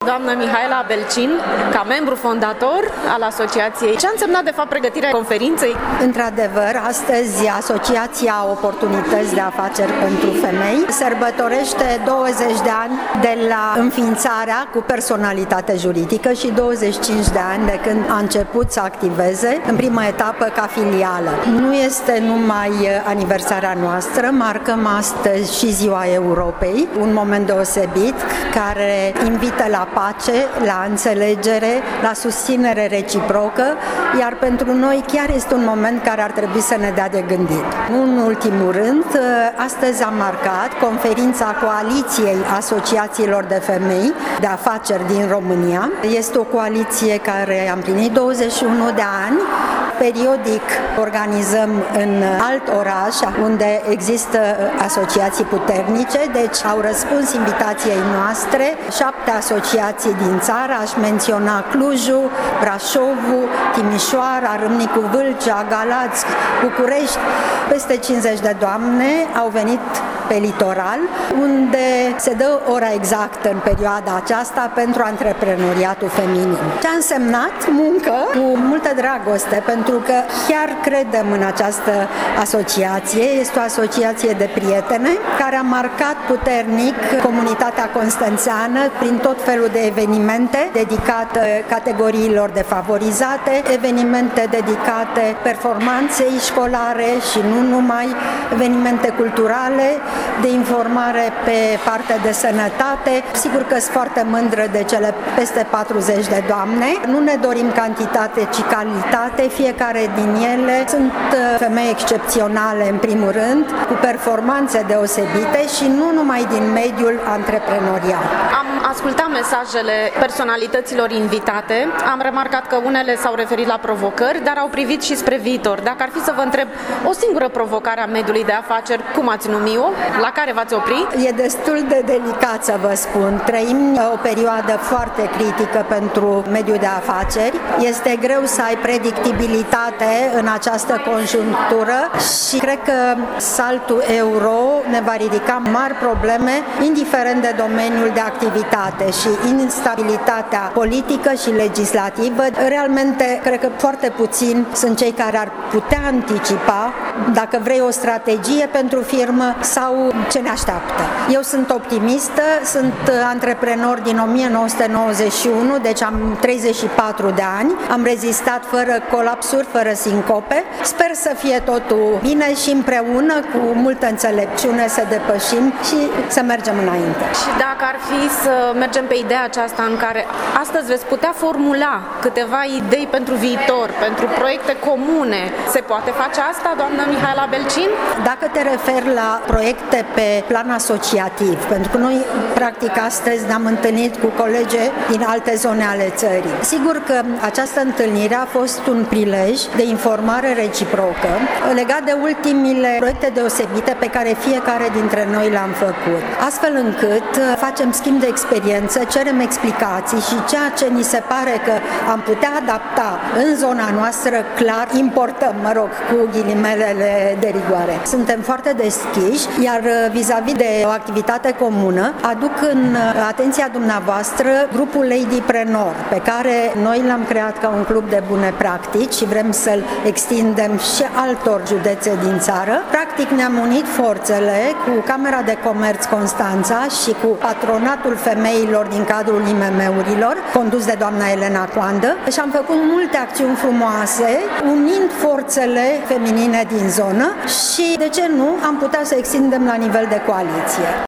Doamna Mihaela Belcin, ca membru fondator al asociației, ce a însemnat de fapt pregătirea conferinței? Într-adevăr, astăzi Asociația Oportunități de Afaceri pentru Femei sărbătorește 20 de ani de la înființarea cu personalitate juridică și 25 de ani de când a început să activeze în prima etapă ca filială. Nu este numai aniversarea noastră, marcăm astăzi și Ziua Europei, un moment deosebit care invită la pace, la înțelegere, la susținere reciprocă, iar pentru noi chiar este un moment care ar trebui să ne dea de gândit. În ultimul rând, astăzi am marcat conferința Coaliției Asociațiilor de Femei de Afaceri din România. Este o coaliție care a împlinit 21 de ani. Periodic organizăm în alt oraș unde există asociații puternice, deci au răspuns invitației noastre 7 asociații din țară, aș menționa Clujul, Brașovul, Timișoara, Râmnicu Vâlcea, Galați, București. Peste 50 de doamne au venit pe litoral, unde se dă ora exactă în perioada aceasta pentru antreprenoriatul feminin. Ce a însemnat muncă cu multă dragoste, pentru că chiar credem în această asociație. Este o asociație de prietene care a marcat puternic comunitatea constanțeană prin tot felul de evenimente dedicate categoriilor defavorizate, evenimente dedicate performanței școlare și nu numai, evenimente culturale, de informare pe partea de sănătate. Sigur că sunt foarte mândră de cele peste 40 de doamne. Nu ne dorim cantitate, ci calitate. Fiecare din ele sunt femei excepționale, în primul rând, cu performanțe deosebite și nu numai din mediul antreprenorial. Am ascultat mesajele personalităților invitate, am remarcat că unele s-au referit la provocări, dar au privit și spre viitor. Dacă ar fi să vă întreb o singură provocare a mediului de afaceri, cum ați numi-o? La care v-ați oprit? E destul de delicat să vă spun. Trăim o perioadă foarte critică pentru mediul de afaceri. Este greu să ai predictibilitate în această conjunctură și cred că saltul euro ne va ridica mari probleme, indiferent de domeniul de activitate, și instabilitatea politică și legislativă. Realmente, cred că foarte puțini sunt cei care ar putea anticipa, dacă vrei, o strategie pentru firmă sau ce ne așteaptă. Eu sunt optimistă, sunt antreprenor din 1991, deci am 34 de ani, am rezistat fără colapsuri, fără sincope. Sper să fie totul bine și împreună, cu multă înțelepciune, să depășim și să mergem înainte. Și dacă ar fi să mergem pe ideea aceasta în care astăzi veți putea formula câteva idei pentru viitor, pentru proiecte comune, se poate face asta, doamnă Mihaela Belcin? Dacă te referi la proiecte pe plan asociativ, pentru că noi, practic, astăzi ne-am întâlnit cu colege din alte zone ale țării. Sigur că această întâlnire a fost un prilej de informare reciprocă legat de ultimile proiecte deosebite pe care fiecare dintre noi le-am făcut, astfel încât facem schimb de experiență, cerem explicații și ceea ce ni se pare că am putea adapta în zona noastră, clar, importăm, cu ghilimelele de rigoare. Suntem foarte deschiși, iar vis-a-vis de o activitate comună, aduc în atenția dumneavoastră grupul Ladypreneur, pe care noi l-am creat ca un club de bune practici și vrem să-l extindem și altor județe din țară. Practic ne-am unit forțele cu Camera de Comerț Constanța și cu Patronatul Femeilor din cadrul IMM-urilor, condus de doamna Elena Coandă, și am făcut multe acțiuni frumoase, unind forțele feminine din zonă și, de ce nu, am putea să extindem la nivel de coaliție.